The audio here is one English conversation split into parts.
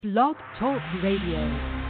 Blog Talk Radio.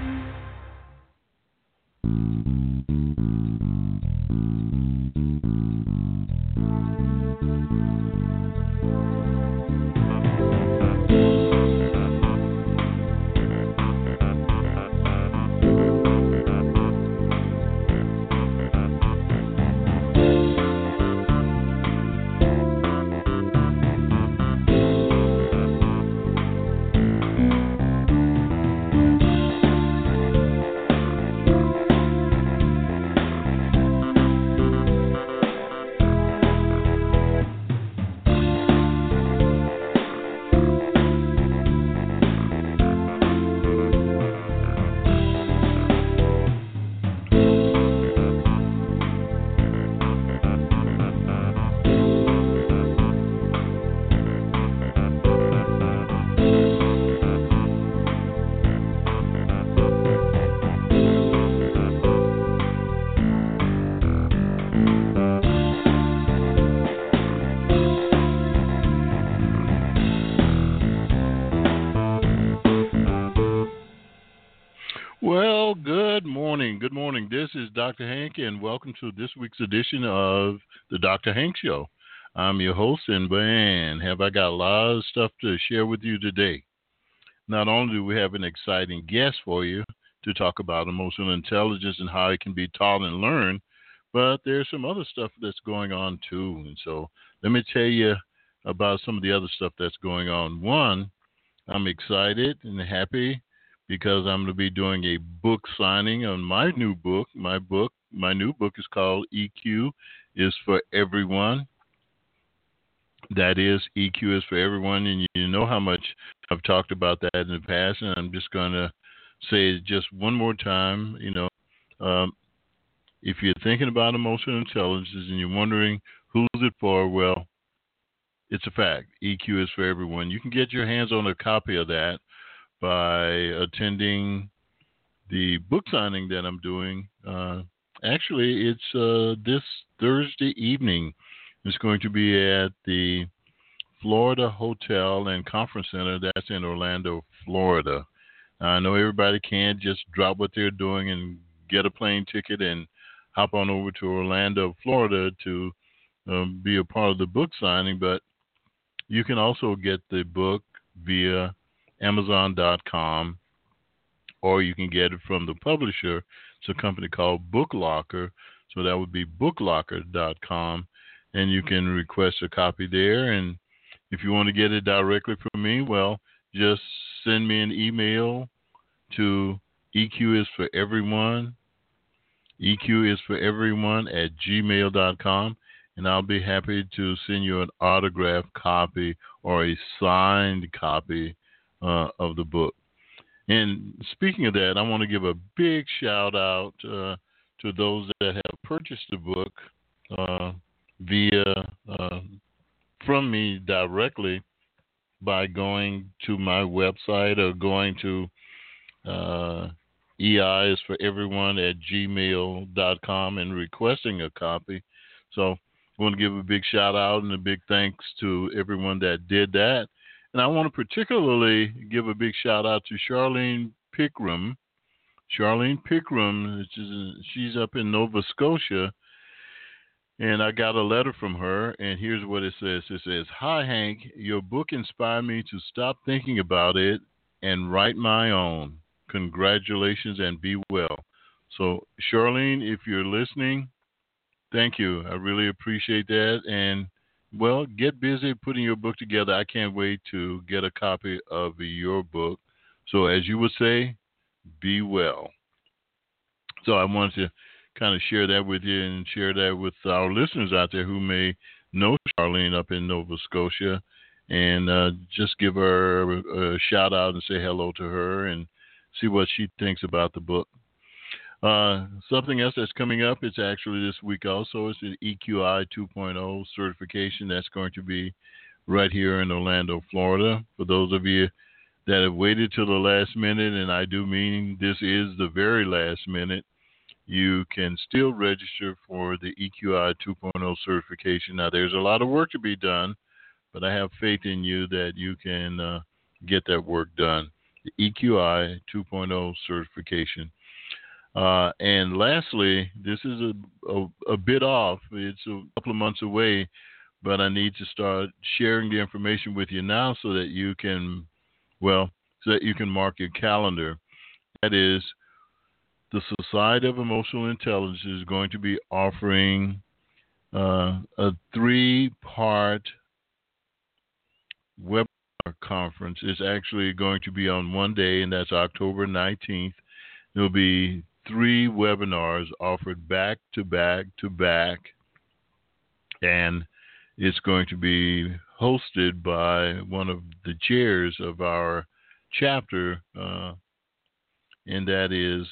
Well, good morning. Good morning. This is Dr. Hank, and welcome to this week's edition of the Dr. Hank Show. I'm your host, and man, have I got a lot of stuff to share with you today. Not only do we have an exciting guest for you to talk about emotional intelligence and how it can be taught and learned, but there's some other stuff that's going on too. And so let me tell you about some of the other stuff that's going on. One, I'm excited and happy because I'm going to be doing a book signing on my new book. My new book is called EQ is for Everyone. That is, EQ is for Everyone, and you know how much I've talked about that in the past, and I'm just going to say it just one more time. If you're thinking about emotional intelligence and you're wondering who's it for, well, it's a fact. EQ is for everyone. You can get your hands on a copy of that by attending the book signing that I'm doing. Actually, it's this Thursday evening. It's going to be at the Florida Hotel and Conference Center. That's in Orlando, Florida. I know everybody can't just drop what they're doing and get a plane ticket and hop on over to Orlando, Florida to be a part of the book signing, but you can also get the book via Amazon.com, or you can get it from the publisher. It's a company called BookLocker, so that would be booklocker.com, and you can request a copy there. And if you want to get it directly from me, well, just send me an email to EQ is for everyone at gmail.com, and I'll be happy to send you an autographed copy or a signed copy of the book. And speaking of that, I want to give a big shout out to those that have purchased the book from me directly by going to my website or going to EI is for everyone at gmail.com and requesting a copy. So I want to give a big shout out and a big thanks to everyone that did that. And I want to particularly give a big shout out to Charlene Pickram. Charlene Pickram, she's up in Nova Scotia, and I got a letter from her, and here's what it says. It says, "Hi, Hank, your book inspired me to stop thinking about it and write my own. Congratulations and be well." So, Charlene, if you're listening, thank you. I really appreciate that. And, well, get busy putting your book together. I can't wait to get a copy of your book. So, as you would say, be well. So I wanted to kind of share that with you and share that with our listeners out there who may know Charlene up in Nova Scotia, and just give her a shout out and say hello to her and see what she thinks about the book. Something else that's coming up, it's actually this week also, it's the EQI 2.0 certification that's going to be right here in Orlando, Florida. For those of you that have waited till the last minute, and I do mean this is the very last minute, you can still register for the EQI 2.0 certification. Now, there's a lot of work to be done, but I have faith in you that you can get that work done. the EQI 2.0 certification. And lastly, this is a bit off. It's a couple of months away, but I need to start sharing the information with you now so that you can, mark your calendar. That is, the Society of Emotional Intelligence is going to be offering a 3-part webinar conference. It's actually going to be on one day, and that's October 19th. There'll be 3 webinars offered back to back to back, and it's going to be hosted by one of the chairs of our chapter, and that is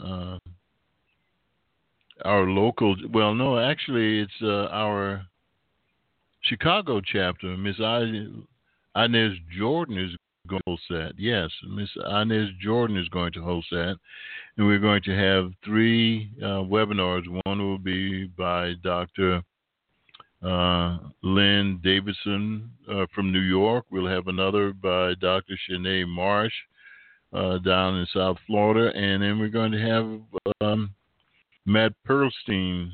our local, it's our Chicago chapter. Miss Inez Jordan is going to host that. Yes, Miss Inez Jordan is going to host that. And we're going to have 3 webinars. One will be by Dr. Lynn Davidson from New York. We'll have another by Dr. Shanae Marsh down in South Florida. And then we're going to have Matt Perlstein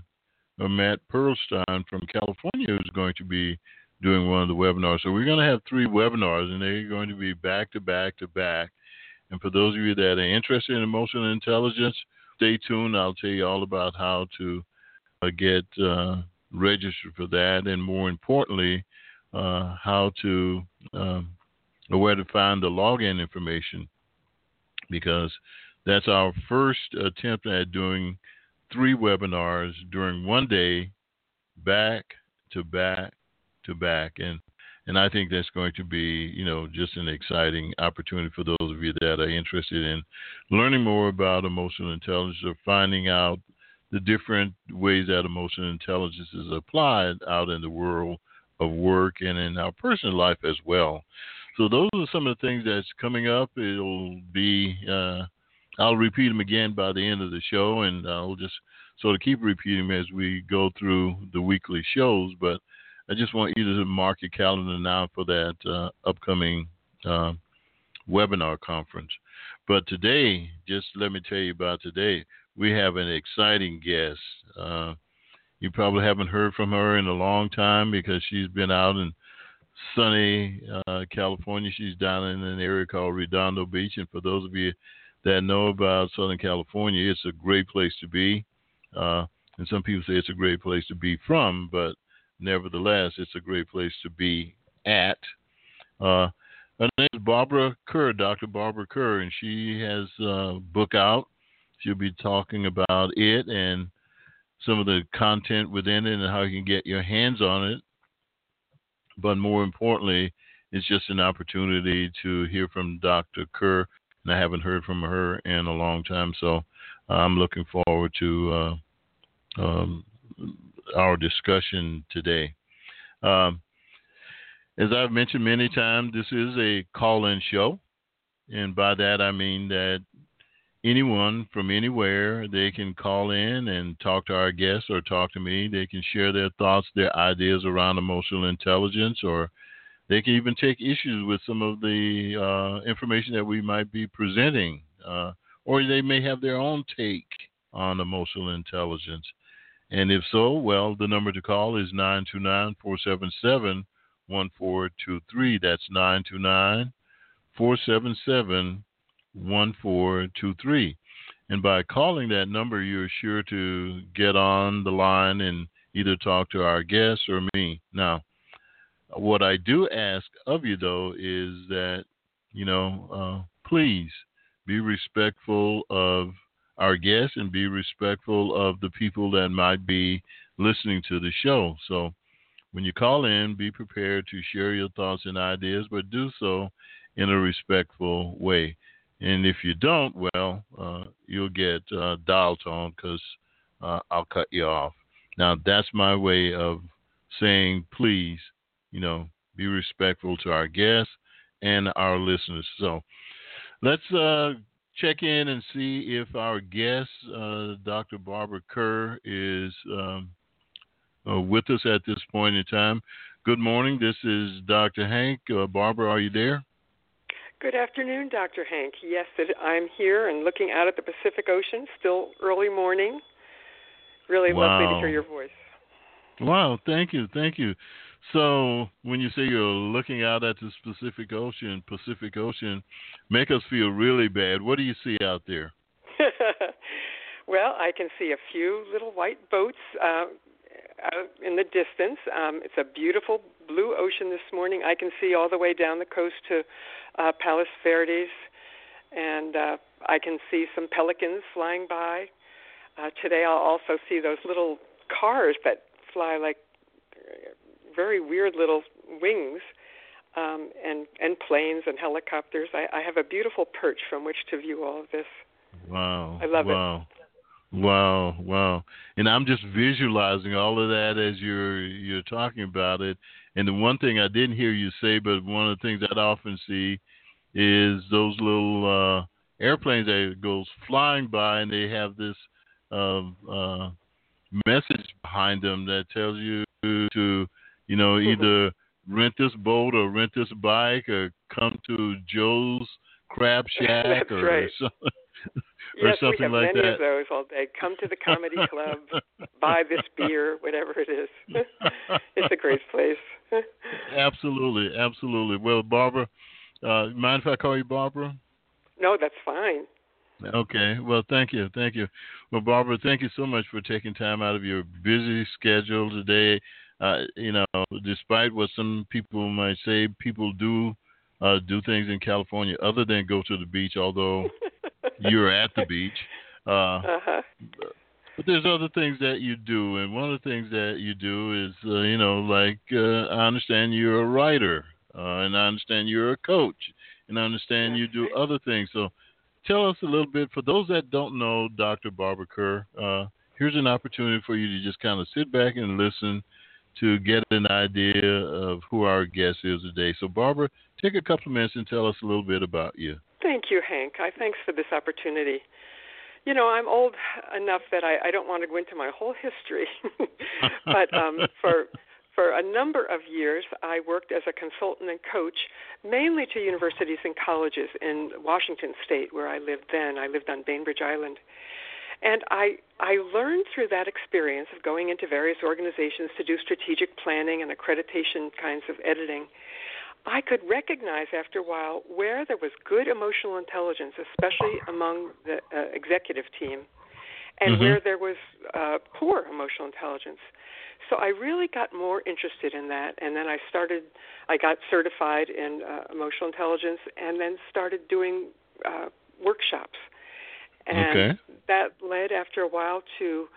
from California who's going to be doing one of the webinars. So we're going to have 3 webinars, and they're going to be back to back to back. And for those of you that are interested in emotional intelligence, stay tuned. I'll tell you all about how to get registered for that, and more importantly, how to where to find the login information, because that's our first attempt at doing 3 webinars during one day, back to back to back, and I think that's going to be, just an exciting opportunity for those of you that are interested in learning more about emotional intelligence or finding out the different ways that emotional intelligence is applied out in the world of work and in our personal life as well. So those are some of the things that's coming up. It'll be, I'll repeat them again by the end of the show, and I'll just sort of keep repeating them as we go through the weekly shows. But I just want you to mark your calendar now for that upcoming webinar conference. But today, just let me tell you about today. We have an exciting guest. You probably haven't heard from her in a long time because she's been out in sunny California. She's down in an area called Redondo Beach. And for those of you that know about Southern California, it's a great place to be. And some people say it's a great place to be from, but nevertheless, it's a great place to be at. Her name is Barbara Kerr, Dr. Barbara Kerr, and she has a book out. She'll be talking about it and some of the content within it and how you can get your hands on it. But more importantly, it's just an opportunity to hear from Dr. Kerr, and I haven't heard from her in a long time, so I'm looking forward to our discussion today. As I've mentioned many times, this is a call-in show, and by that I mean that anyone from anywhere, they can call in and talk to our guests or talk to me. They can share their thoughts, their ideas around emotional intelligence, or they can even take issues with some of the information that we might be presenting, or they may have their own take on emotional intelligence. And if so, well, the number to call is 929-477-1423. That's 929-477-1423. And by calling that number, you're sure to get on the line and either talk to our guests or me. Now, what I do ask of you, though, is that, please be respectful of our guests and be respectful of the people that might be listening to the show. So when you call in, be prepared to share your thoughts and ideas, but do so in a respectful way. And if you don't, well, you'll get dial tone because I'll cut you off. Now, that's my way of saying, please, be respectful to our guests and our listeners. So let's check in and see if our guest, Dr. Barbara Kerr, is with us at this point in time. Good morning. This is Dr. Hank. Barbara, are you there? Good afternoon, Dr. Hank. Yes, I'm here and looking out at the Pacific Ocean, still early morning. Really lovely to hear your voice. Wow, thank you. So when you say you're looking out at the Pacific Ocean, make us feel really bad. What do you see out there? Well, I can see a few little white boats out in the distance. It's a beautiful blue ocean this morning. I can see all the way down the coast to Palos Verdes, and I can see some pelicans flying by. Today I'll also see those little cars that fly like very weird little wings, and planes and helicopters. I have a beautiful perch from which to view all of this. Wow. I love it. Wow. And I'm just visualizing all of that as you're talking about it. And the one thing I didn't hear you say, but one of the things I often see is those little airplanes that goes flying by, and they have this message behind them that tells you to, either rent this boat or rent this bike or come to Joe's Crab Shack. That's or right. something. Yes, or something we have like many that. of those all day. Come to the comedy club, buy this beer, whatever it is. It's a great place. Absolutely. Well, Barbara, mind if I call you Barbara? No, that's fine. Okay. Well, thank you. Well, Barbara, thank you so much for taking time out of your busy schedule today. Despite what some people might say, people do things in California other than go to the beach, although you're at the beach. But there's other things that you do, and one of the things that you do is, I understand you're a writer, and I understand you're a coach, and I understand you do other things. So tell us a little bit, for those that don't know Dr. Barbara Kerr, here's an opportunity for you to just kind of sit back and listen to get an idea of who our guest is today. So, Barbara, take a couple of minutes and tell us a little bit about you. Thank you, Hank. Thanks for this opportunity. I'm old enough that I don't want to go into my whole history, but for a number of years, I worked as a consultant and coach, mainly to universities and colleges in Washington State, where I lived then. I lived on Bainbridge Island. And I learned through that experience of going into various organizations to do strategic planning and accreditation kinds of editing, I could recognize after a while where there was good emotional intelligence, especially among the executive team, and where there was poor emotional intelligence. So I really got more interested in that, and then I got certified in emotional intelligence, and then started doing workshops. And that led after a while to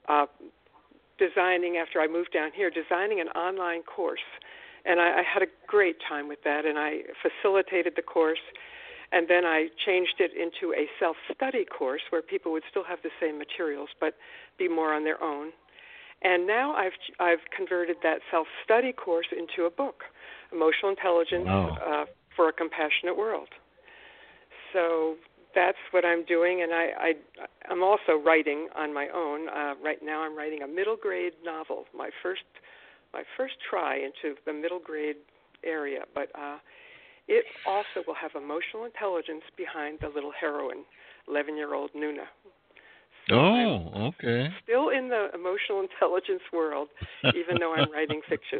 designing, after I moved down here, designing an online course. And I had a great time with that, and I facilitated the course. And then I changed it into a self-study course where people would still have the same materials but be more on their own. And now I've converted that self-study course into a book, Emotional Intelligence for a Compassionate World. So that's what I'm doing, and I'm also writing on my own. Right now I'm writing a middle grade novel, my first try into the middle grade area, but it also will have emotional intelligence behind the little heroine, 11-year-old Nuna. So I'm still in the emotional intelligence world, even though I'm writing fiction.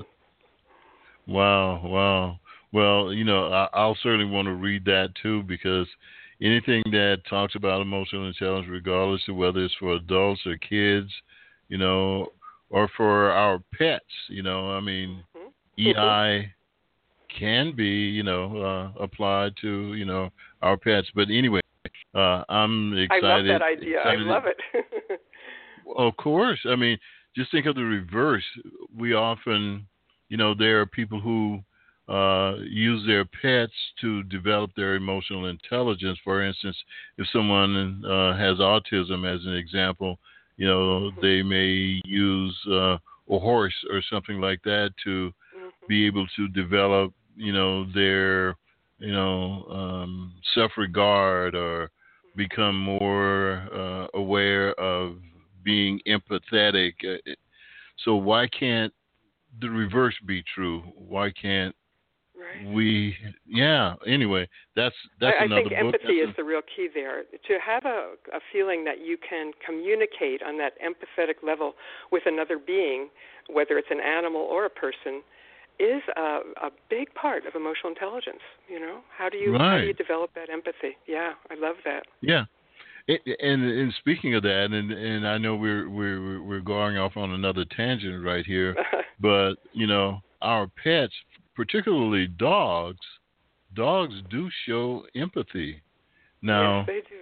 Wow. Well, I'll certainly want to read that too, because anything that talks about emotional intelligence, regardless of whether it's for adults or kids, or for our pets, EI can be, applied to, our pets. But anyway, I'm excited. I love that idea. I love it. Of course. I mean, just think of the reverse. We often, there are people who use their pets to develop their emotional intelligence. For instance, if someone has autism, as an example, they may use a horse or something like that to be able to develop, their, self-regard, or become more aware of being empathetic. So why can't the reverse be true? Why can't Anyway, that's I another think book. empathy is the real key there. To have a feeling that you can communicate on that empathetic level with another being, whether it's an animal or a person, is a big part of emotional intelligence. How do you develop that empathy? Yeah, I love that. Yeah. And speaking of that, and I know we're going off on another tangent right here, but our pets, particularly dogs do show empathy. Now, yes, they do.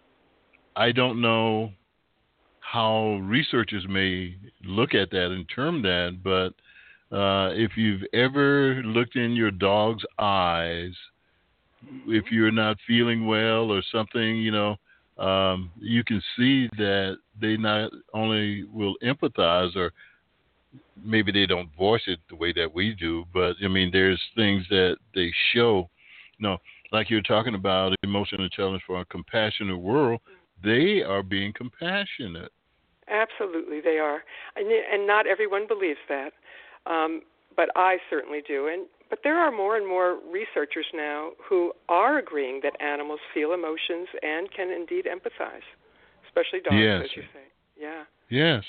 I don't know how researchers may look at that and term that, but if you've ever looked in your dog's eyes, if you're not feeling well or something, you can see that they not only will empathize, or maybe they don't voice it the way that we do, but I mean, there's things that they show. Like you're talking about emotional intelligence for a compassionate world, they are being compassionate. Absolutely, they are, and not everyone believes that, but I certainly do. But there are more and more researchers now who are agreeing that animals feel emotions and can indeed empathize, especially dogs, yes. as you say. Yeah. Yes.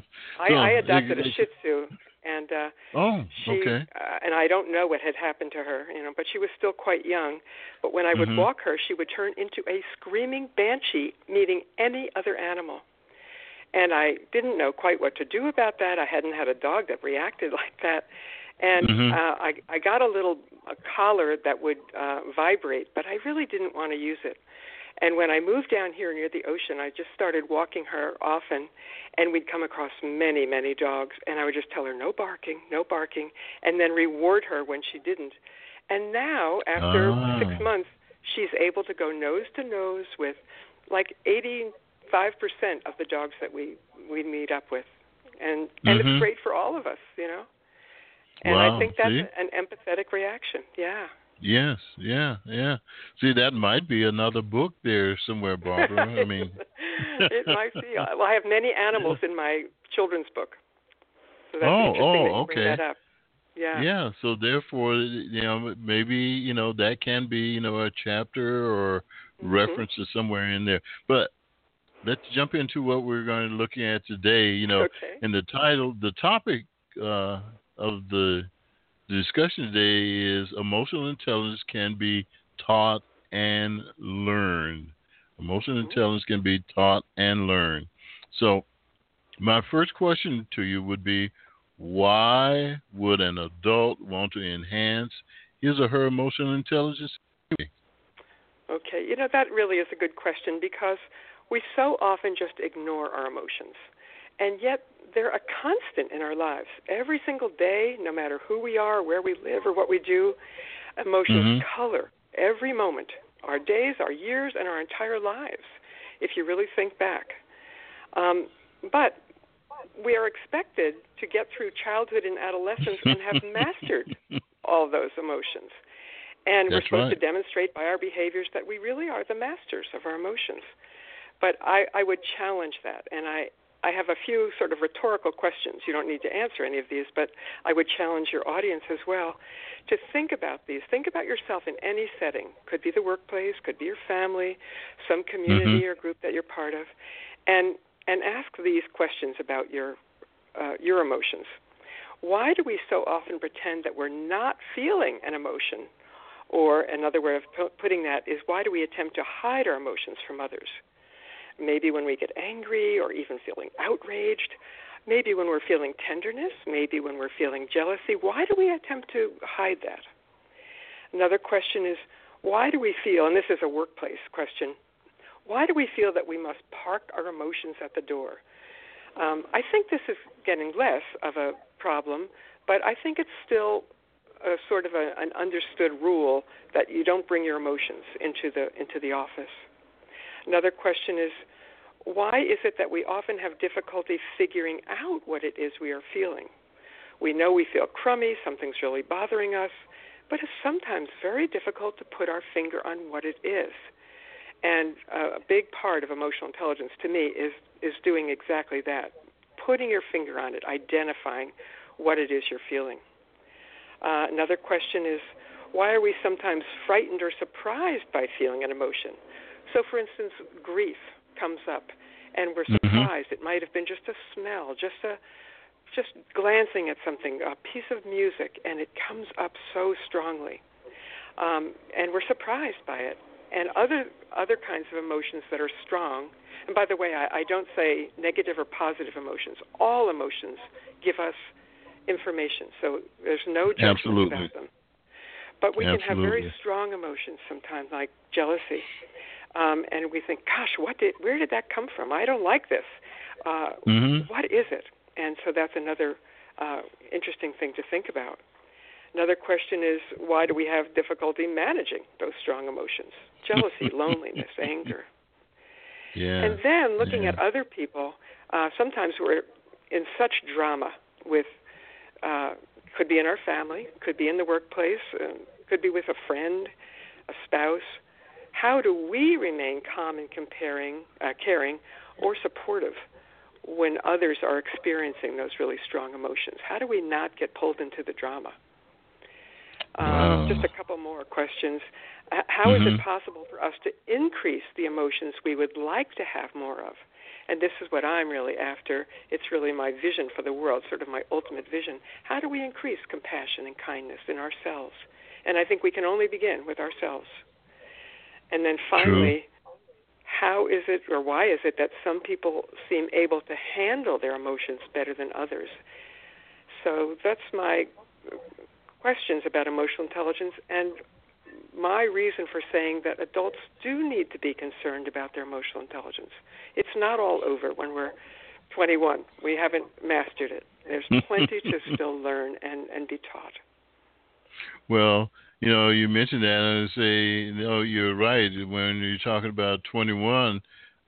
I adopted a Shih Tzu, and she, okay. And I don't know what had happened to her, but she was still quite young. But when I would walk her, she would turn into a screaming banshee, meeting any other animal. And I didn't know quite what to do about that. I hadn't had a dog that reacted like that. And I got a collar that would vibrate, but I really didn't want to use it. And when I moved down here near the ocean, I just started walking her often, and we'd come across many, many dogs, and I would just tell her, no barking, and then reward her when she didn't. And now, after 6 months, she's able to go nose to nose with like 85% of the dogs that we meet up with. And it's great for all of us, And wow, I think that's an empathetic reaction, yeah. Yes, yeah. See, that might be another book there somewhere, Barbara. I mean, it might be. Well, I have many animals in my children's book, so that's interesting that you bring that up. Yeah. Yeah. So therefore, maybe that can be a chapter or reference to somewhere in there. But let's jump into what we're going to look at today. Okay. And the topic of the discussion today is emotional intelligence can be taught and learned. Emotional intelligence can be taught and learned. So my first question to you would be, why would an adult want to enhance his or her emotional intelligence? Okay, that really is a good question, because we so often just ignore our emotions. And yet they're a constant in our lives. Every single day, no matter who we are, where we live, or what we do, emotions color every moment, our days, our years, and our entire lives, if you really think back. But we are expected to get through childhood and adolescence and have mastered all those emotions. And we're supposed to demonstrate by our behaviors that we really are the masters of our emotions. But I would challenge that, and I have a few sort of rhetorical questions. You don't need to answer any of these, but I would challenge your audience as well to think about these. Think about yourself in any setting. Could be the workplace, could be your family, some community or group that you're part of, and ask these questions about your emotions. Why do we so often pretend that we're not feeling an emotion? Or another way of putting that is, why do we attempt to hide our emotions from others? Maybe when we get angry or even feeling outraged, maybe when we're feeling tenderness, maybe when we're feeling jealousy. Why do we attempt to hide that? Another question is, why do we feel, and this is a workplace question, why do we feel that we must park our emotions at the door? I think this is getting less of a problem, but I think it's still a sort of an understood rule that you don't bring your emotions into the office. Another question is, why is it that we often have difficulty figuring out what it is we are feeling? We know we feel crummy, something's really bothering us, but it's sometimes very difficult to put our finger on what it is. And a big part of emotional intelligence to me is doing exactly that, putting your finger on it, identifying what it is you're feeling. Another question is, Why are we sometimes frightened or surprised by feeling an emotion? So, for instance, grief comes up, and we're surprised. It might have been just a smell, just glancing at something, a piece of music, and it comes up so strongly, and we're surprised by it. And other kinds of emotions that are strong. And by the way, I don't say negative or positive emotions. All emotions give us information, so there's no judgment about them. But we can have very strong emotions sometimes, like jealousy, and we think, "Gosh, where did that come from? I don't like this. What is it?" And so that's another interesting thing to think about. Another question is, why do we have difficulty managing those strong emotions? Jealousy, loneliness, anger. Yeah. And then looking at other people, sometimes we're in such drama with, could be in our family, could be in the workplace, could be with a friend, a spouse. How do we remain calm and caring, or supportive when others are experiencing those really strong emotions? How do we not get pulled into the drama? Just a couple more questions. How is it possible for us to increase the emotions we would like to have more of? And this is what I'm really after. It's really my vision for the world, sort of my ultimate vision. How do we increase compassion and kindness in ourselves? And I think we can only begin with ourselves. And then finally, how is it, or why is it, that some people seem able to handle their emotions better than others? So that's my questions about emotional intelligence, and my reason for saying that adults do need to be concerned about their emotional intelligence. It's not all over when we're 21. We haven't mastered it. There's plenty to still learn and be taught. Well, you mentioned that, and I say, you're right. When you're talking about 21,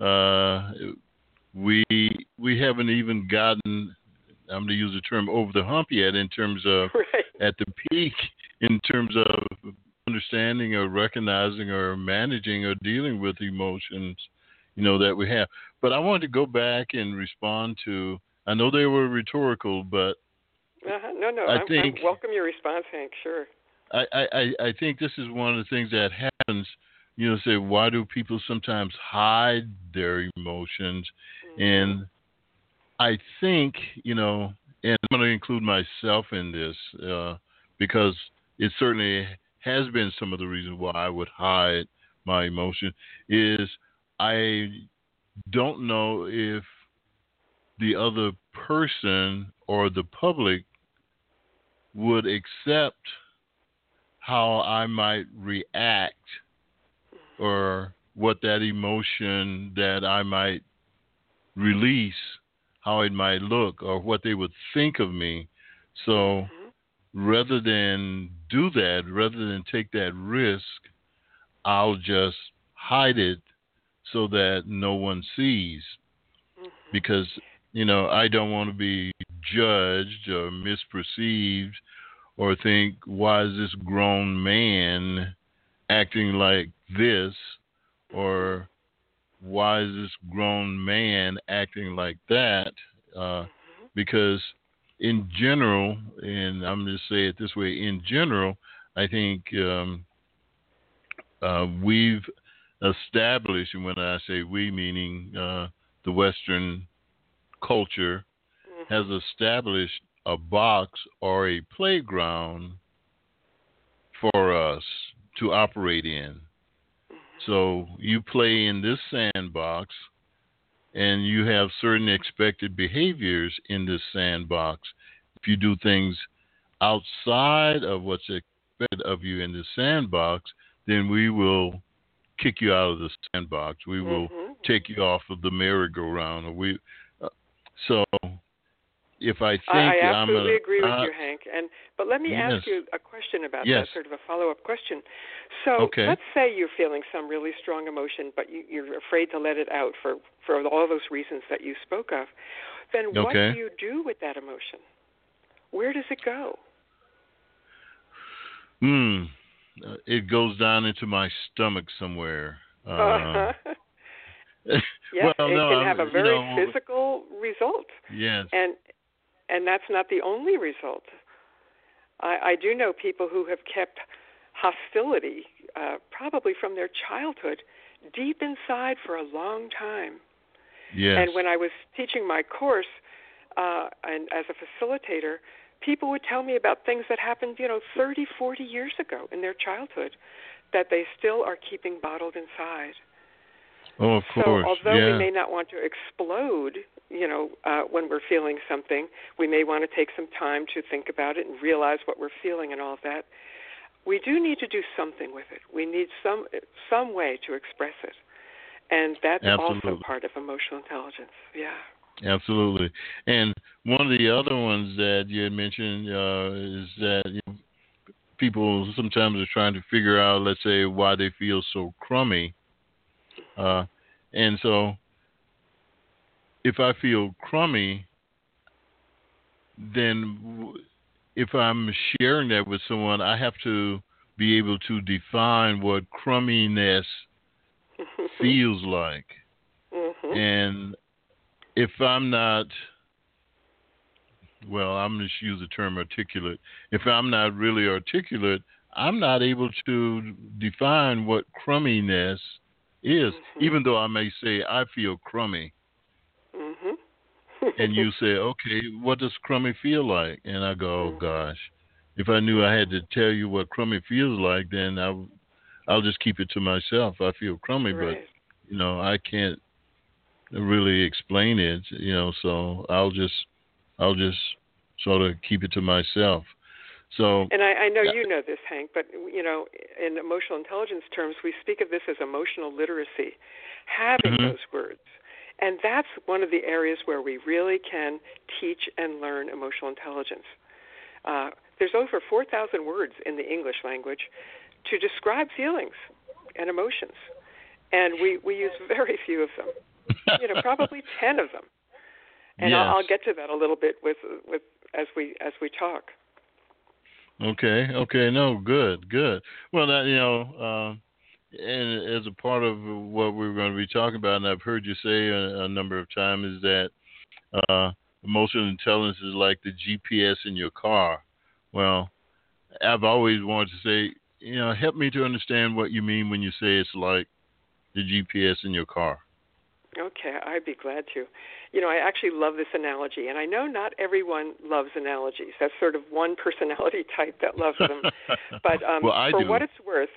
we haven't even gotten, I'm going to use the term, over the hump yet in terms of at the peak in terms of understanding or recognizing or managing or dealing with emotions, that we have. But I wanted to go back and respond to, I know they were rhetorical, but No, I welcome your response, Hank, sure. I think this is one of the things that happens, say, why do people sometimes hide their emotions? And I think, and I'm going to include myself in this because it certainly has been some of the reasons why I would hide my emotion, is I don't know if the other person or the public would accept how I might react or what that emotion that I might release, how it might look, or what they would think of me. So rather than do that, rather than take that risk, I'll just hide it so that no one sees. Because, I don't want to be judged or misperceived or think, why is this grown man acting like this? Or why is this grown man acting like that? Because in general, and I'm going to say it this way, in general, I think we've established, and when I say we, meaning the Western culture, has established a box or a playground for us to operate in. So you play in this sandbox, and you have certain expected behaviors in this sandbox. If you do things outside of what's expected of you in the sandbox, then we will kick you out of the sandbox. We will take you off of the merry-go-round. So if I think I absolutely agree with you, Hank. But let me ask you a question about that, sort of a follow-up question. So let's say you're feeling some really strong emotion, but you're afraid to let it out for all those reasons that you spoke of. Then what do you do with that emotion? Where does it go? It goes down into my stomach somewhere. Yes, it can have a very physical result. Yes. And that's not the only result. I do know people who have kept hostility, probably from their childhood, deep inside for a long time. Yes. And when I was teaching my course, and as a facilitator, people would tell me about things that happened, 30, 40 years ago in their childhood that they still are keeping bottled inside. Oh, of course. So although we may not want to explode, when we're feeling something, we may want to take some time to think about it and realize what we're feeling and all of that. We do need to do something with it. We need some way to express it. And that's Absolutely. also part of emotional intelligence. Yeah. Absolutely. And one of the other ones that you had mentioned is that people sometimes are trying to figure out, let's say, why they feel so crummy. And so if I feel crummy, then if I'm sharing that with someone, I have to be able to define what crumminess feels like. Mm-hmm. And if I'm not, I'm going to use the term articulate. If I'm not really articulate, I'm not able to define what crumminess is, even though I may say I feel crummy. And you say, okay, what does crummy feel like? And I go, oh gosh, if I knew I had to tell you what crummy feels like, then I'll just keep it to myself. I feel crummy, right. but I can't really explain it. So I'll just sort of keep it to myself. So, and I know you know this, Hank, but in emotional intelligence terms, we speak of this as emotional literacy, having those words. And that's one of the areas where we really can teach and learn emotional intelligence. There's over 4,000 words in the English language to describe feelings and emotions, and we use very few of them. Probably 10 of them. And yes. I'll get to that a little bit with as we talk. Okay. No, good. Well, that, and as a part of what we're going to be talking about, and I've heard you say a number of times, is that emotional intelligence is like the GPS in your car. Well, I've always wanted to say, help me to understand what you mean when you say it's like the GPS in your car. Okay, I'd be glad to. I actually love this analogy, and I know not everyone loves analogies. That's sort of one personality type that loves them. But for what it's worth,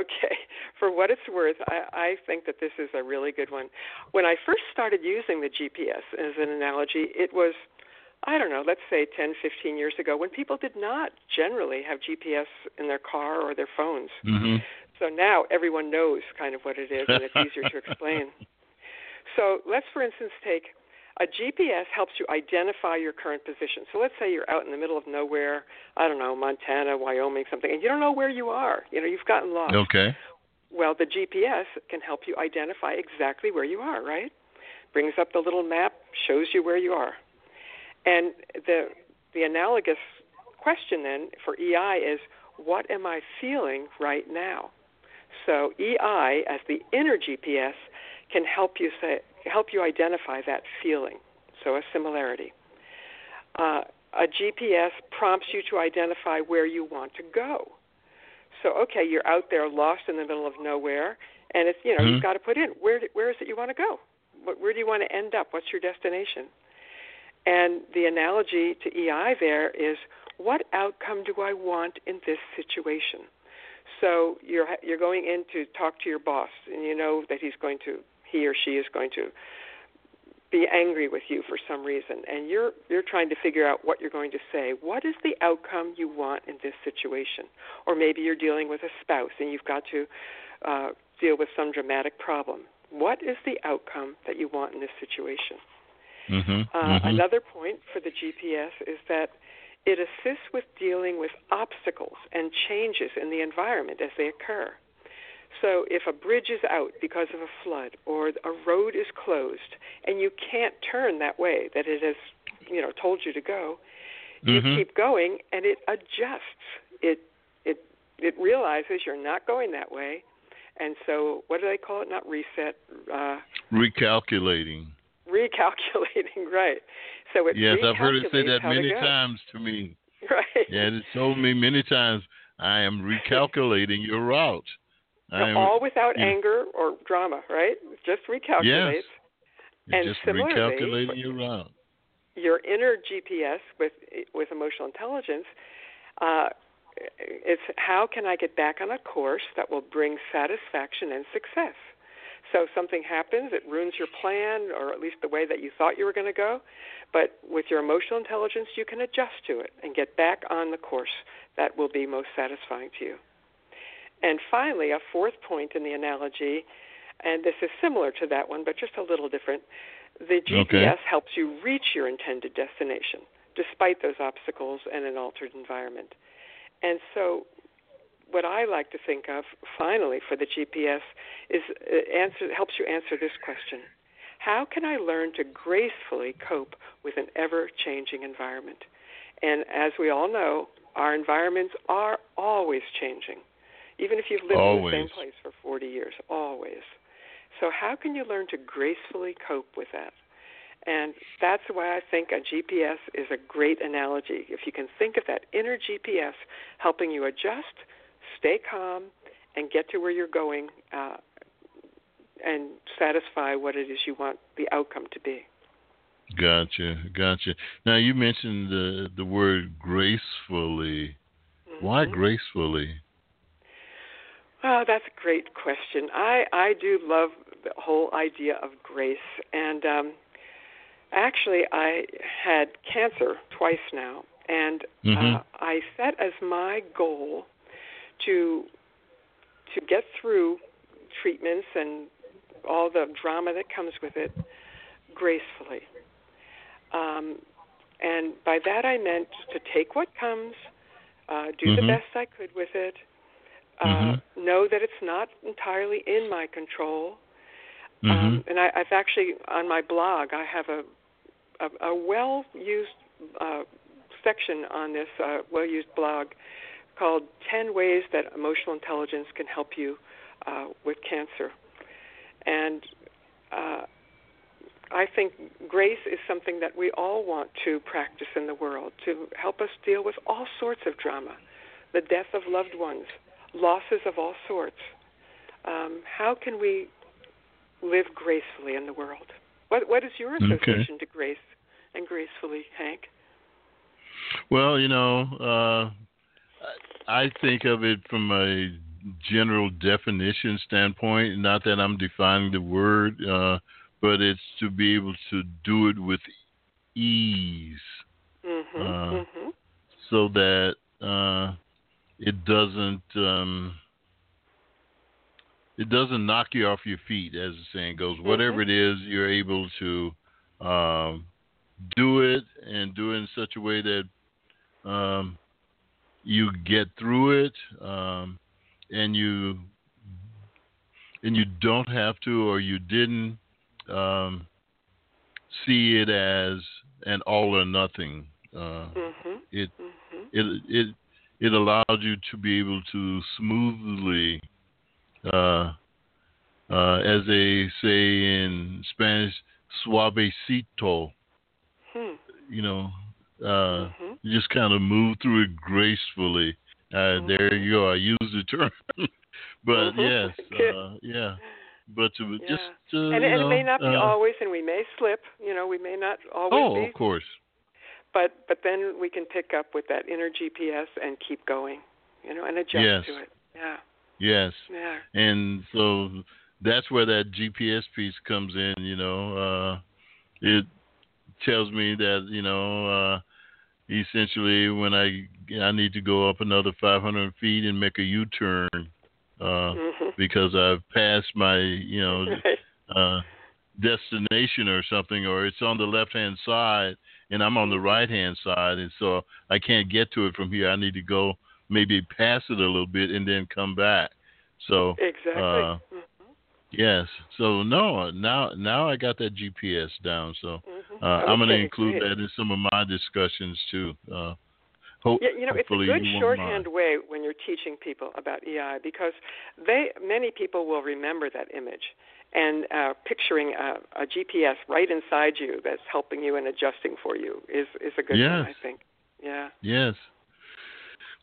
I think that this is a really good one. When I first started using the GPS as an analogy, it was, let's say 10, 15 years ago, when people did not generally have GPS in their car or their phones. Mm-hmm. So now everyone knows kind of what it is, and it's easier to explain. So let's, for instance, take a GPS helps you identify your current position. So let's say you're out in the middle of nowhere, Montana, Wyoming, something, and you don't know where you are. You've gotten lost. Okay. Well, the GPS can help you identify exactly where you are, right? Brings up the little map, shows you where you are. And the analogous question then for EI is, what am I feeling right now? So EI, as the inner GPS, can help you identify that feeling. So a similarity. A GPS prompts you to identify where you want to go. So, okay, you're out there lost in the middle of nowhere, and it's you've got to put in where is it you want to go? Where do you want to end up? What's your destination? And the analogy to EI there is, what outcome do I want in this situation? So you're going in to talk to your boss, and you know that he or she is going to be angry with you for some reason, and you're trying to figure out what you're going to say. What is the outcome you want in this situation? Or maybe you're dealing with a spouse, and you've got to deal with some dramatic problem. What is the outcome that you want in this situation? Another point for the GPS is that it assists with dealing with obstacles and changes in the environment as they occur. So if a bridge is out because of a flood, or a road is closed, and you can't turn that way that it has, told you to go, you keep going, and it adjusts. It realizes you're not going that way, and so what do they call it? Not reset. Recalculating. Recalculating, right. So it Yes, I've heard it say that recalculates how to many go. times to me. Right. Yeah, it told me many times, I am recalculating your route. All without anger or drama, right? Just recalculate. Yes. And just similarly, recalculating your route. Your inner GPS with emotional intelligence, it's how can I get back on a course that will bring satisfaction and success? So something happens, it ruins your plan, or at least the way that you thought you were going to go. But with your emotional intelligence, you can adjust to it and get back on the course that will be most satisfying to you. And finally, a fourth point in the analogy, and this is similar to that one, but just a little different. The GPS helps you reach your intended destination, despite those obstacles and an altered environment. And so what I like to think of, finally, for the GPS is helps you answer this question. How can I learn to gracefully cope with an ever-changing environment? And as we all know, our environments are always changing, even if you've lived in the same place for 40 years, always. So how can you learn to gracefully cope with that? And that's why I think a GPS is a great analogy. If you can think of that inner GPS helping you adjust, stay calm, and get to where you're going and satisfy what it is you want the outcome to be. Gotcha. Now, you mentioned the word gracefully. Mm-hmm. Why gracefully? Oh, that's a great question. I do love the whole idea of grace. And actually, I had cancer twice now. And I set as my goal to get through treatments and all the drama that comes with it gracefully. And by that I meant to take what comes, do the best I could with it, know that it's not entirely in my control. And I've actually, on my blog, I have a well-used section on this well-used blog called 10 Ways That Emotional Intelligence Can Help You with Cancer. And I think grace is something that we all want to practice in the world to help us deal with all sorts of drama, the death of loved ones, losses of all sorts. How can we live gracefully in the world? What is your association to grace and gracefully, Hank? Well, I think of it from a general definition standpoint, not that I'm defining the word, but it's to be able to do it with ease, so that it doesn't knock you off your feet, as the saying goes. Whatever it is, you're able to do it and do it in such a way that you get through it, and you don't have to, or you didn't see it as an all or nothing. It allows you to be able to smoothly, as they say in Spanish, suavecito. You just kind of move through it gracefully. There you go. I use the term, but yes, But to just and it may not be always, and we may slip. We may not always. Oh, of course. But then we can pick up with that inner GPS and keep going, and adjust to it. Yeah. Yes. Yeah. And so that's where that GPS piece comes in. It tells me that essentially when I need to go up another 500 feet and make a U-turn because I've passed my destination or something, or it's on the left-hand side and I'm on the right-hand side, and so I can't get to it from here. I need to go maybe pass it a little bit and then come back. So exactly. Yes. So now I got that GPS down. So I'm going to include that in some of my discussions too. It's a good shorthand way when you're teaching people about EI, because many people will remember that image, and picturing a GPS right inside you that's helping you and adjusting for you is a good one, I think. Yeah. Yes.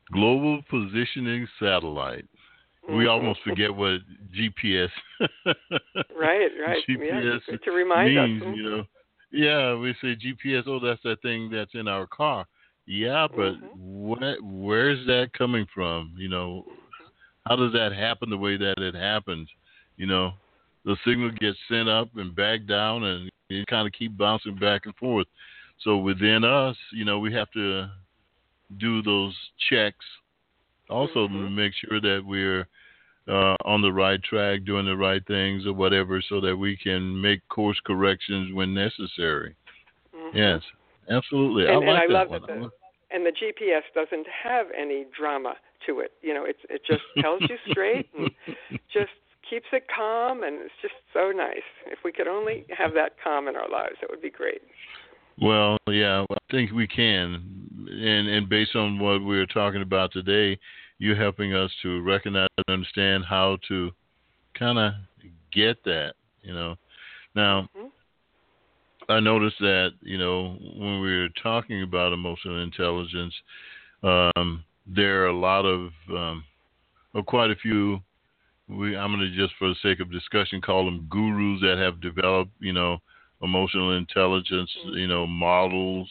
Global Positioning Satellite. We almost forget what GPS Right. GPS Yeah, to remind means, us. you know. Yeah, we say GPS, oh, that's that thing that's in our car. Yeah, but where's that coming from? You know, how does that happen the way that it happens? You know, the signal gets sent up and back down, and it kind of keep bouncing back and forth. So within us, you know, we have to do those checks also to make sure that we're on the right track, doing the right things or whatever, so that we can make course corrections when necessary. Yes, absolutely. I like I that love one. and the GPS doesn't have any drama to it. You know, it just tells you straight and just keeps it calm, and it's just so nice. If we could only have that calm in our lives, that would be great. Well, yeah, I think we can, and based on what we're talking about today, you're helping us to recognize and understand how to kind of get that, you know. Now, I noticed that, you know, when we were talking about emotional intelligence, there are a lot of, or quite a few, I'm going to just for the sake of discussion call them gurus that have developed, you know, emotional intelligence, you know, models.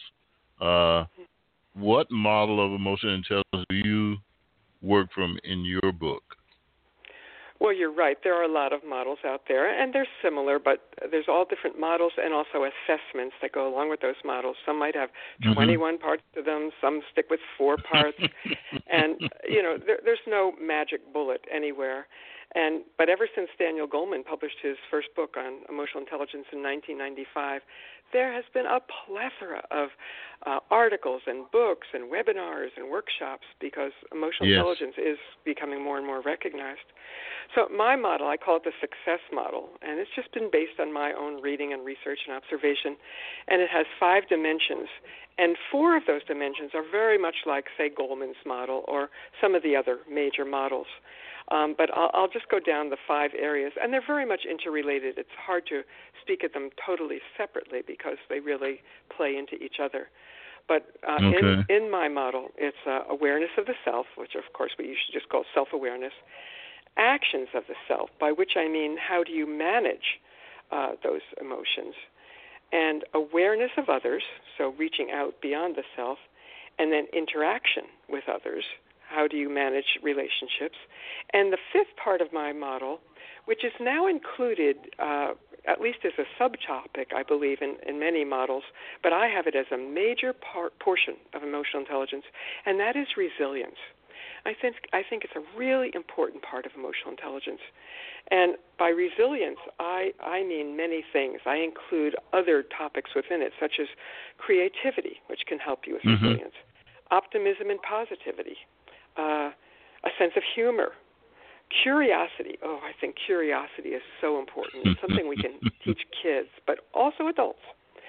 What model of emotional intelligence do you work from in your book? Well, you're right. There are a lot of models out there, and they're similar, but there's all different models and also assessments that go along with those models. Some might have 21 parts to them. Some stick with 4 parts. And, you know, there's no magic bullet anywhere. But ever since Daniel Goleman published his first book on emotional intelligence in 1995, there has been a plethora of articles and books and webinars and workshops because emotional intelligence is becoming more and more recognized. So my model, I call it the success model, and it's just been based on my own reading and research and observation, and it has 5 dimensions, and 4 of those dimensions are very much like, say, Goleman's model or some of the other major models. But I'll just go down the 5 areas, and they're very much interrelated. It's hard to speak at them totally separately because they really play into each other. But in my model, it's awareness of the self, which, of course, we should just call self-awareness, actions of the self, by which I mean how do you manage those emotions, and awareness of others, so reaching out beyond the self, and then interaction with others. How do you manage relationships? And the 5th part of my model, which is now included, at least as a subtopic, I believe, in many models, but I have it as a major portion of emotional intelligence, and that is resilience. I think it's a really important part of emotional intelligence. And by resilience, I mean many things. I include other topics within it, such as creativity, which can help you with resilience, optimism and positivity, a sense of humor, curiosity. Oh, I think curiosity is so important. It's something we can teach kids, but also adults.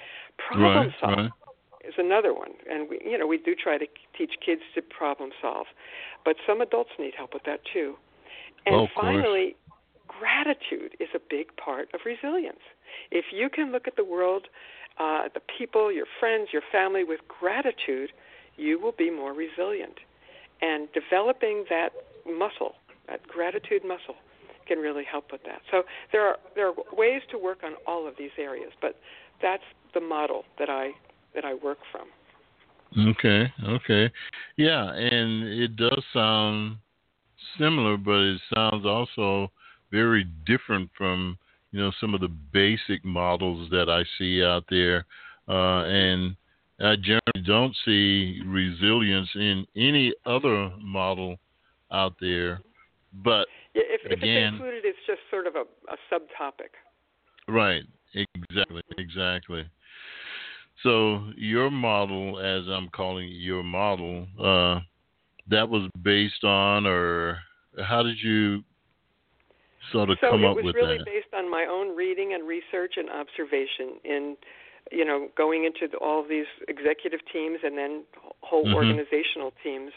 Problem solving is another one, and we do try to teach kids to problem solve, but some adults need help with that too. And finally, gratitude is a big part of resilience. If you can look at the world, the people, your friends, your family with gratitude, you will be more resilient. And developing that muscle, that gratitude muscle, can really help with that. So there are ways to work on all of these areas, but that's the model that I work from. Okay. Yeah, and it does sound similar, but it sounds also very different from, some of the basic models that I see out there. And I generally don't see resilience in any other model out there. But if again, it's included, it's just sort of a subtopic. Right. Exactly. So your model, as I'm calling it your model, that was based on, or how did you sort of come up with that? So it was really based on my own reading and research and observation in, going into all of these executive teams and then whole organizational teams,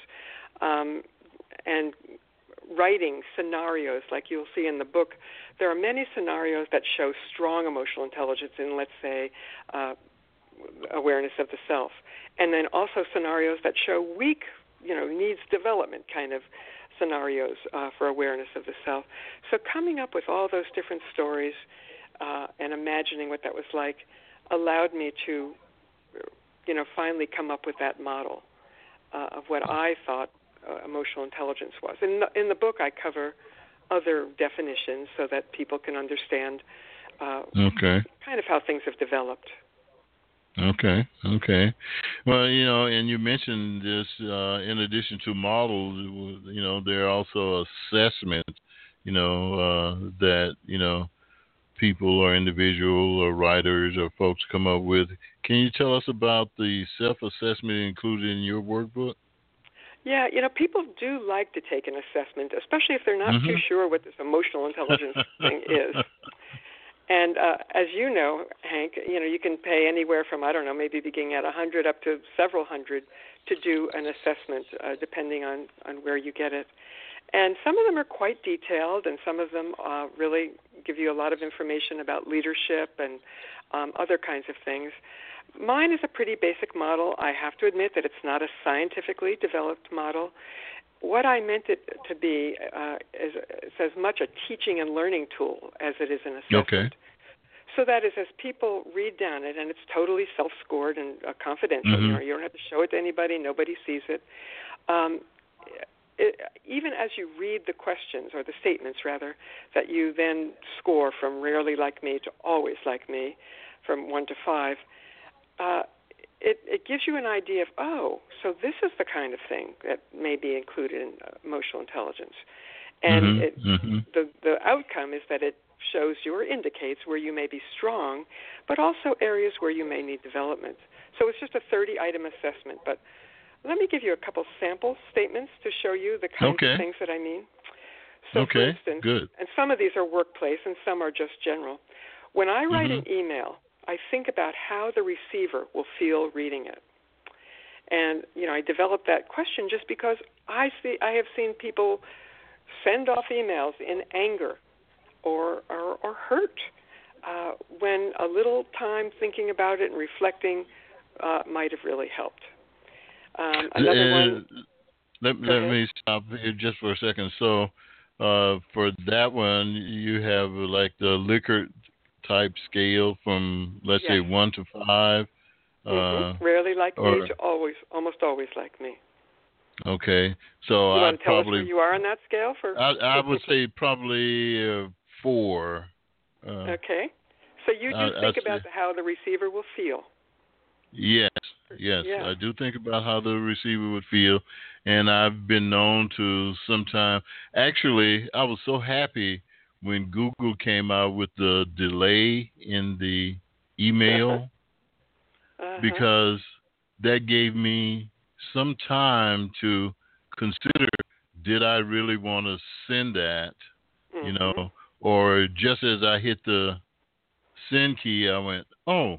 and writing scenarios like you'll see in the book. There are many scenarios that show strong emotional intelligence in, let's say, awareness of the self, and then also scenarios that show weak needs development kind of scenarios for awareness of the self. So coming up with all those different stories and imagining what that was like allowed me to, finally come up with that model of what I thought emotional intelligence was. In the book, I cover other definitions so that people can understand kind of how things have developed. Okay. Well, and you mentioned this, in addition to models, there are also assessments, that, people or individual or writers or folks come up with. Can you tell us about the self-assessment included in your workbook? Yeah, people do like to take an assessment, especially if they're not too sure what this emotional intelligence thing is. And as you know, Hank, you can pay anywhere from, maybe beginning at $100 up to several hundred to do an assessment, depending on where you get it. And some of them are quite detailed, and some of them really give you a lot of information about leadership and other kinds of things. Mine is a pretty basic model. I have to admit that it's not a scientifically developed model. What I meant it to be is as much a teaching and learning tool as it is an assessment. Okay. So that is, as people read down it, and it's totally self-scored and confidential. You don't have to show it to anybody. Nobody sees it. Even as you read the questions, or the statements, rather, that you then score from rarely like me to always like me, from 1 to 5, it gives you an idea of, so this is the kind of thing that may be included in emotional intelligence. And the outcome is that it shows you or indicates where you may be strong, but also areas where you may need development. So it's just a 30-item assessment. But let me give you a couple sample statements to show you the kinds of things that I mean. So for instance, and some of these are workplace and some are just general. When I write an email, I think about how the receiver will feel reading it. And, I developed that question just because I have seen people send off emails in anger or hurt when a little time thinking about it and reflecting might have really helped. Another one. Let me stop here just for a second. So for that one, you have like the Likert type scale from, let's say, 1 to 5. Rarely like me to almost always like me. Okay, so you want to tell us where you are on that scale? I would say probably 4. Okay, so you do think about how the receiver will feel. Yes, I do think about how the receiver would feel, and I've been known to sometimes. Actually, I was so happy when Google came out with the delay in the email because that gave me some time to consider, did I really want to send that, or just as I hit the send key, I went, well,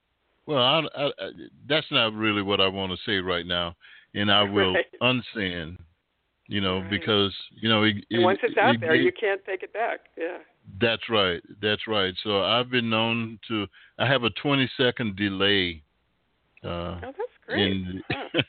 I that's not really what I want to say right now, and I will unsend, because, and once it's out there, you can't take it back. Yeah. That's right. So I've been known to, I have a 20-second delay that's great. in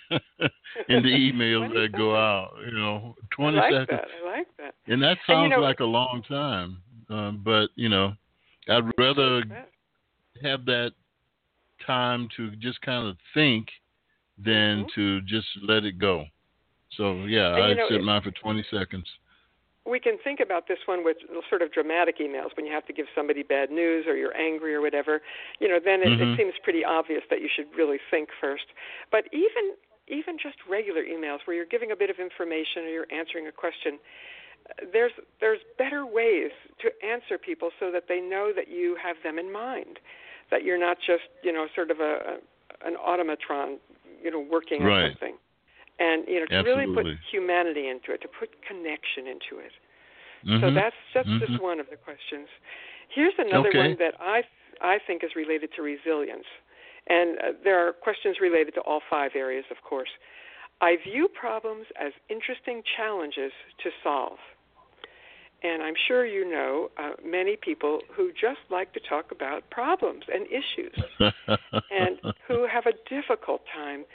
the emails that go out, 20 seconds. I like that. And that sounds like a long time, but, I'd rather have that time to just kind of think than to just let it go. So, I set mine for 20 seconds. We can think about this one with sort of dramatic emails when you have to give somebody bad news or you're angry or whatever. Then it seems pretty obvious that you should really think first. But even just regular emails where you're giving a bit of information or you're answering a question, there's better ways to answer people so that they know that you have them in mind, that you're not just, sort of an automatron, working on something. And, to really put humanity into it, to put connection into it. So that's just one of the questions. Here's another one that I think is related to resilience. And there are questions related to all 5 areas, of course. I view problems as interesting challenges to solve. And I'm sure you know many people who just like to talk about problems and issues and who have a difficult time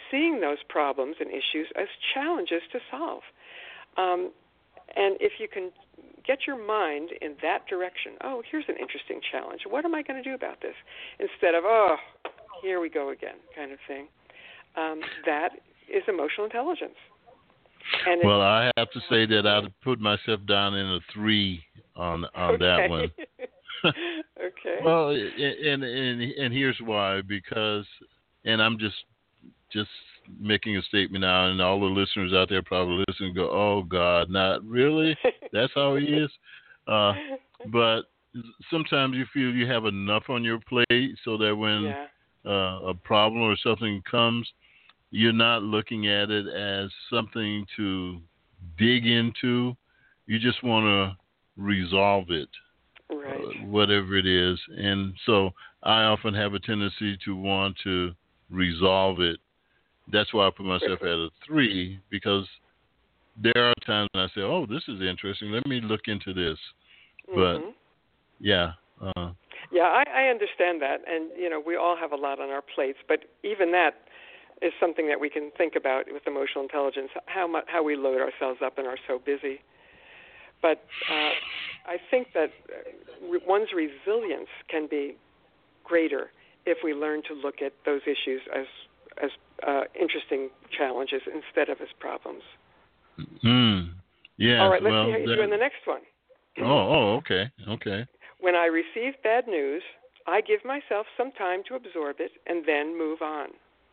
seeing those problems and issues as challenges to solve. And if you can get your mind in that direction, oh, here's an interesting challenge. What am I going to do about this? Instead of, oh, here we go again, kind of thing. That is emotional intelligence. And well, I have to say that I'd put myself down in a 3 on that one. Okay. Well, and here's why, because, and I'm just making a statement now, and all the listeners out there probably listen and go, oh, God, not really? That's how he is? But sometimes you feel you have enough on your plate so that when a problem or something comes, you're not looking at it as something to dig into. You just want to resolve it, right. Whatever it is. And so I often have a tendency to want to resolve it. That's why I put myself at a 3, because there are times when I say, oh, this is interesting. Let me look into this. But, yeah. Yeah, I understand that. And, we all have a lot on our plates. But even that is something that we can think about with emotional intelligence, how we load ourselves up and are so busy. But I think that one's resilience can be greater if we learn to look at those issues as interesting challenges instead of as problems. Yeah. All right, let's see how you do in the next one. Okay. When I receive bad news, I give myself some time to absorb it and then move on.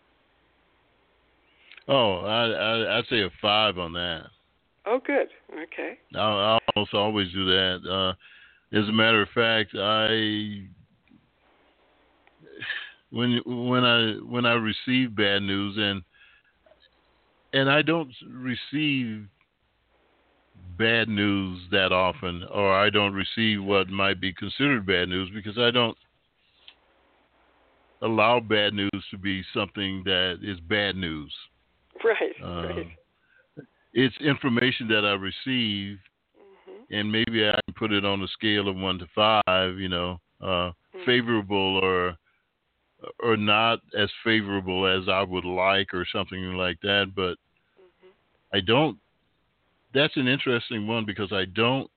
Oh, I'd say a 5 on that. Oh, good. Okay. I'll almost always do that. As a matter of fact, when I receive bad news, and I don't receive bad news that often, or I don't receive what might be considered bad news, because I don't allow bad news to be something that is bad news. Right. It's information that I receive, and maybe I can put it on a scale of 1 to 5, favorable or not as favorable as I would like, or something like that. But I don't. That's an interesting one, because I don't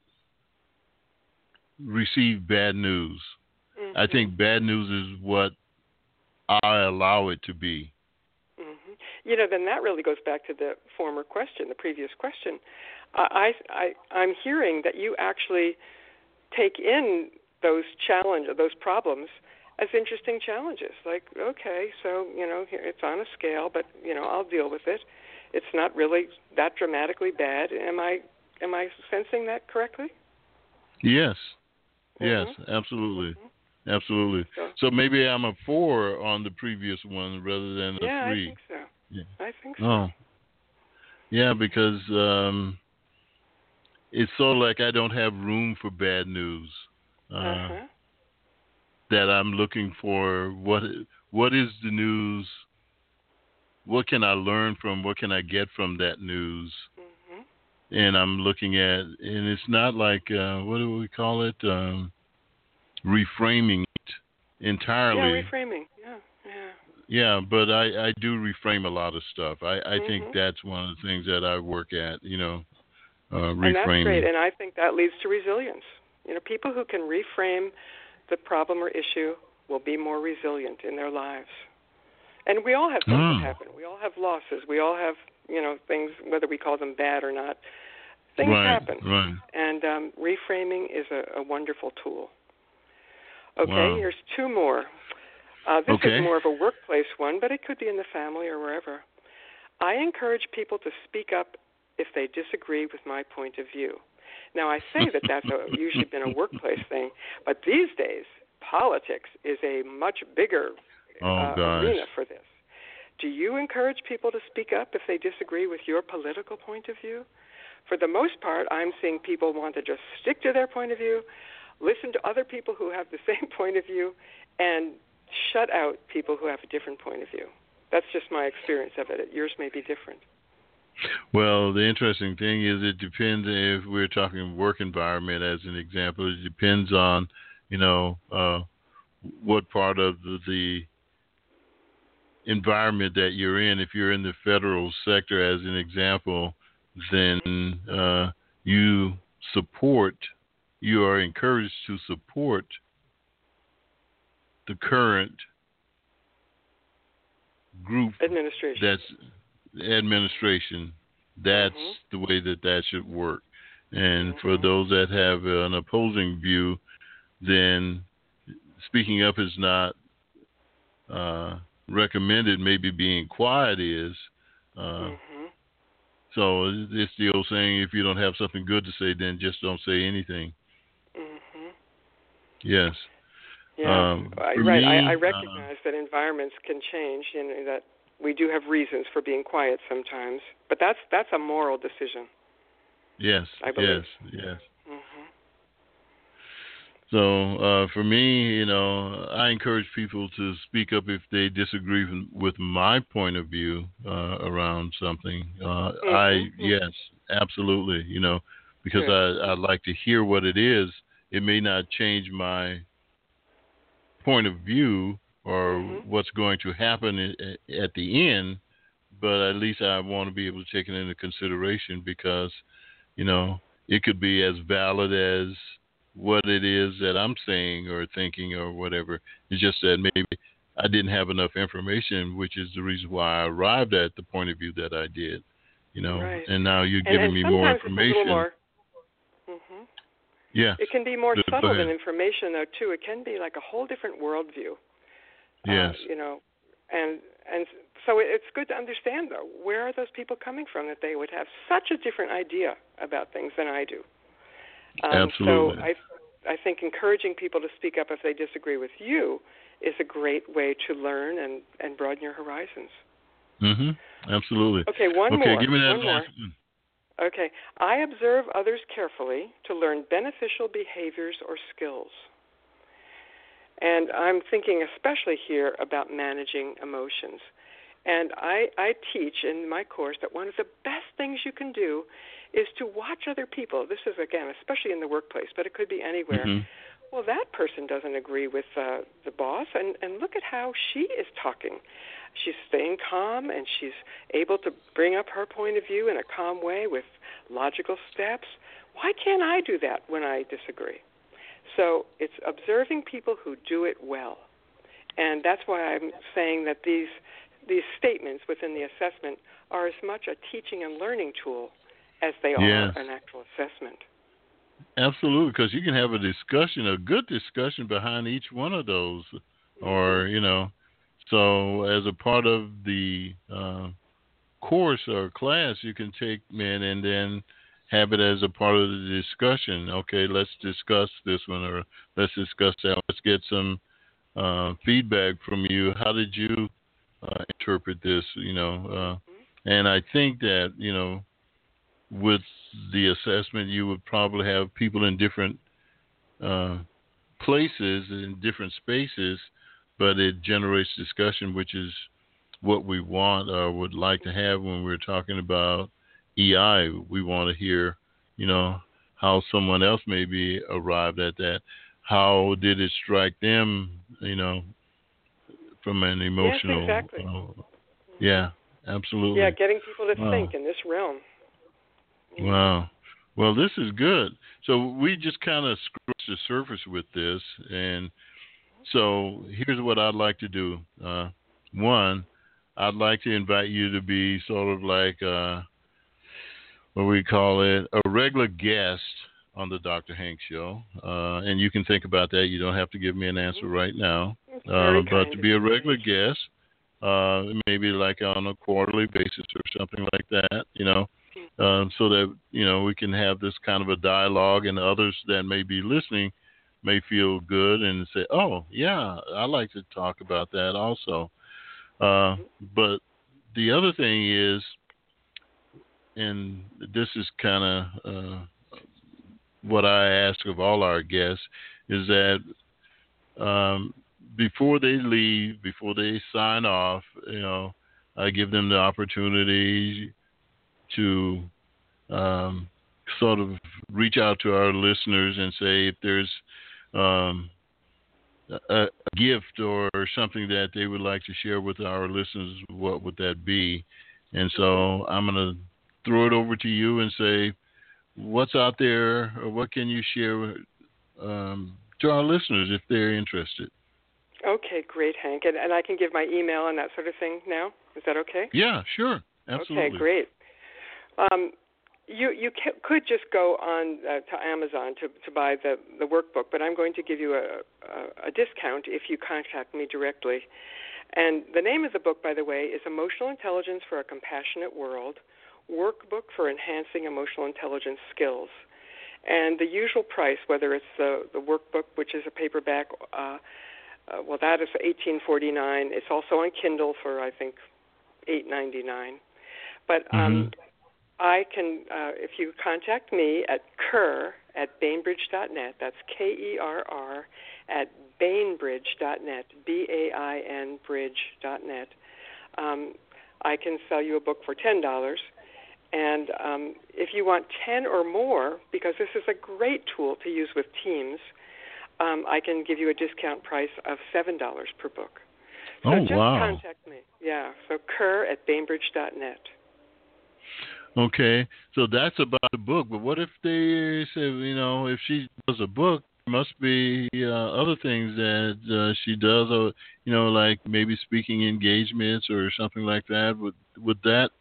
receive bad news. I think bad news is what I allow it to be. Then that really goes back to the former question, the previous question. I'm hearing that you actually take in those problems as interesting challenges. Like, okay, so, here it's on a scale, but, I'll deal with it. It's not really that dramatically bad. Am I sensing that correctly? Yes. Yes, absolutely. Absolutely. So maybe I'm a 4 on the previous one rather than a 3. Yeah, I think so. Yeah. I think so. Oh. Yeah, because it's sort of like I don't have room for bad news. That I'm looking for what is the news? What can I learn from? What can I get from that news? And I'm looking at, and it's not like what do we call it? Reframing it entirely. Yeah, reframing. Yeah, but I do reframe a lot of stuff. I think that's one of the things that I work at, reframing. And that's great, and I think that leads to resilience. People who can reframe the problem or issue will be more resilient in their lives. And we all have things that happen. We all have losses. We all have, things, whether we call them bad or not. Things happen. Right. And reframing is a wonderful tool. Okay, here's 2 more. This is more of a workplace one, but it could be in the family or wherever. I encourage people to speak up if they disagree with my point of view. Now, I say that that's usually been a workplace thing, but these days, politics is a much bigger arena for this. Do you encourage people to speak up if they disagree with your political point of view? For the most part, I'm seeing people want to just stick to their point of view, listen to other people who have the same point of view, and shut out people who have a different point of view. That's just my experience of it. Yours may be different. Well, the interesting thing is it depends if we're talking work environment as an example. It depends on, what part of the environment that you're in. If you're in the federal sector, as an example, then you are encouraged to support the current group administration. That's the way that should work. And for those that have an opposing view, then speaking up is not recommended. Maybe being quiet is. So it's the old saying, if you don't have something good to say, then just don't say anything. Yes. Yeah, right. I recognize that environments can change, and that we do have reasons for being quiet sometimes. But that's a moral decision. Yes. I believe. Yes. So for me, I encourage people to speak up if they disagree with my point of view around something. Yes, absolutely. Because I like to hear what it is. It may not change my point of view or what's going to happen at the end, but at least I want to be able to take it into consideration because, it could be as valid as what it is that I'm saying or thinking or whatever. It's just that maybe I didn't have enough information, which is the reason why I arrived at the point of view that I did, Right. And now you're giving me more information. It's a little more. Yeah. It can be more subtle than information, though, too. It can be like a whole different worldview. Yes. And so it's good to understand, though, where are those people coming from that they would have such a different idea about things than I do. Absolutely. So I think encouraging people to speak up if they disagree with you is a great way to learn and broaden your horizons. Absolutely. Okay, one more. Okay, give me that last. Okay. I observe others carefully to learn beneficial behaviors or skills. And I'm thinking especially here about managing emotions. And I teach in my course that one of the best things you can do is to watch other people. This is, again, especially in the workplace, but it could be anywhere. Well, that person doesn't agree with the boss, and look at how she is talking. She's staying calm, and she's able to bring up her point of view in a calm way with logical steps. Why can't I do that when I disagree? So it's observing people who do it well. And that's why I'm saying that these statements within the assessment are as much a teaching and learning tool as they are an actual assessment. Absolutely, because you can have a good discussion behind each one of those. Or, so as a part of the course or class, you can take men and then have it as a part of the discussion. Okay, let's discuss this one, or let's discuss that. Let's get some feedback from you. How did you interpret this? And I think that, with the assessment, you would probably have people in different places, in different spaces, but it generates discussion, which is what we want or would like to have when we're talking about EI. We want to hear, how someone else maybe arrived at that. How did it strike them, from an emotional... Yes, exactly. Yeah, absolutely. Yeah, getting people to think in this realm. Wow. Well, this is good. So we just kind of scratched the surface with this. And so here's what I'd like to do. One, I'd like to invite you to be sort of like, what we call it, a regular guest on the Dr. Hank Show. And you can think about that. You don't have to give me an answer right now. But to be a regular guest, maybe like on a quarterly basis or something like that, so that, we can have this kind of a dialogue, and others that may be listening may feel good and say, oh, yeah, I like to talk about that also. But the other thing is, and this is kind of what I ask of all our guests, is that before they leave, before they sign off, I give them the opportunity to sort of reach out to our listeners and say if there's a gift or something that they would like to share with our listeners, what would that be? And so I'm going to throw it over to you and say, what's out there, or what can you share to our listeners if they're interested? Okay, great, Hank. And I can give my email and that sort of thing now? Is that okay? Yeah, sure. Absolutely. Okay, great. You could just go on to Amazon to buy the workbook, but I'm going to give you a discount if you contact me directly. And the name of the book, by the way, is Emotional Intelligence for a Compassionate World, Workbook for Enhancing Emotional Intelligence Skills. And the usual price, whether it's the workbook, which is a paperback, that is $18.49. It's also on Kindle for, I think, $8.99. But I can, if you contact me at kerr@bainbridge.net, that's KERR at bainbridge.net, BAIN bridge.net, I can sell you a book for $10. And if you want 10 or more, because this is a great tool to use with teams, I can give you a discount price of $7 per book. So just contact me. Yeah, so kerr@bainbridge.net. Okay, so that's about the book. But what if they say, if she does a book, there must be other things that she does, or like maybe speaking engagements or something like that. Would that?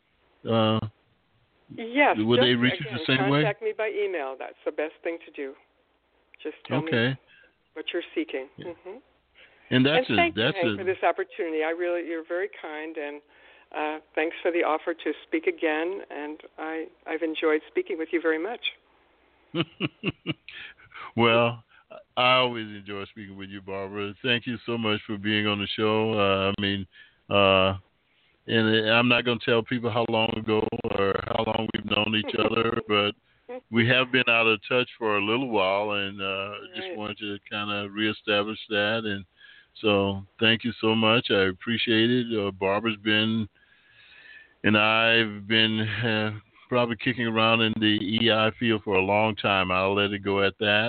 Yes. Would they reach you the same way? Contact me by email. That's the best thing to do. Just tell me what you're seeking. Yeah. Mm-hmm. And thank you, Hank, for this opportunity. You're very kind, and thanks for the offer to speak again. And I've enjoyed speaking with you very much. Well, I always enjoy speaking with you, Barbara. Thank you so much for being on the show. And I'm not going to tell people how long ago or how long we've known each other, but we have been out of touch for a little while, and just wanted to kind of reestablish that. And so thank you so much. I appreciate it. Barbara's been, and I've been probably kicking around in the EI field for a long time. I'll let it go at that.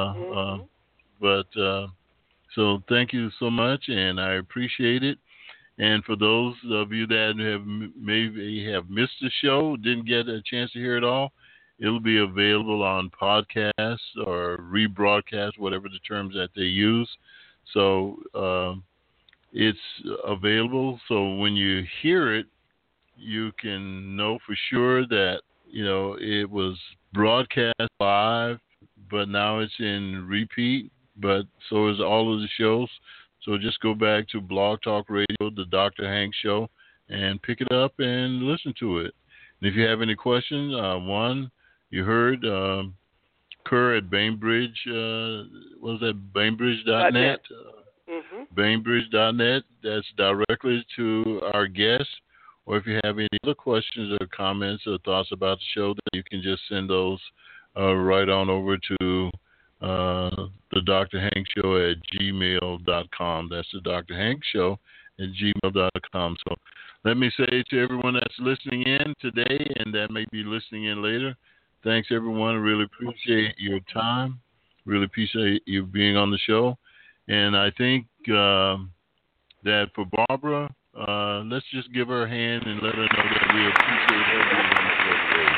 So thank you so much, and I appreciate it. And for those of you that maybe have missed the show, didn't get a chance to hear it all, it'll be available on podcasts or rebroadcast, whatever the terms that they use. So it's available. So when you hear it, you can know for sure that, it was broadcast live, but now it's in repeat. But so is all of the shows. So just go back to Blog Talk Radio, the Dr. Hank Show, and pick it up and listen to it. And if you have any questions, you heard Kerr at Bainbridge, Bainbridge.net? Bainbridge.net. That's directly to our guest. Or if you have any other questions or comments or thoughts about the show, then you can just send those right on over to the Dr. Hank Show at gmail.com. That's the Dr. Hank Show at gmail.com. So let me say to everyone that's listening in today and that may be listening in later, thanks everyone. I really appreciate your time. Really appreciate you being on the show. And I think that for Barbara, let's just give her a hand and let her know that we appreciate her being on the show today.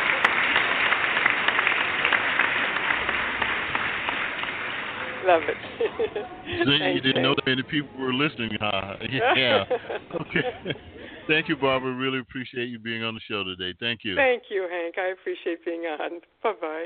Love it. You didn't know that many people were listening. Yeah. Okay. Thank you, Barbara. Really appreciate you being on the show today. Thank you. Thank you, Hank. I appreciate being on. Bye-bye.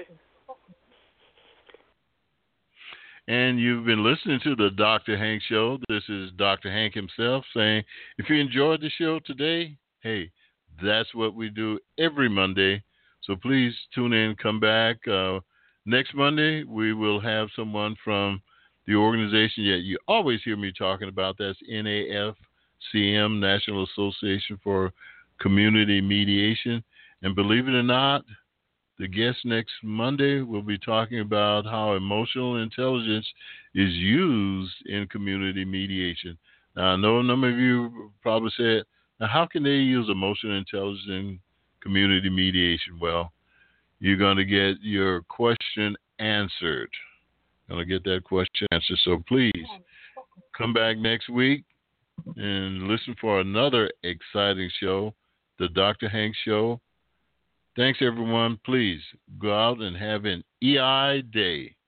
And you've been listening to the Dr. Hank Show. This is Dr. Hank himself saying, if you enjoyed the show today, hey, that's what we do every Monday. So please tune in, come back. Next Monday, we will have someone from the organization that you always hear me talking about. That's NAFCM, National Association for Community Mediation. And believe it or not, the guest next Monday will be talking about how emotional intelligence is used in community mediation. Now, I know a number of you probably said, now how can they use emotional intelligence in community mediation? Well, you're going to get your question answered. going to get that question answered. So please come back next week and listen for another exciting show, the Dr. Hank Show. Thanks, everyone. Please go out and have an EI day.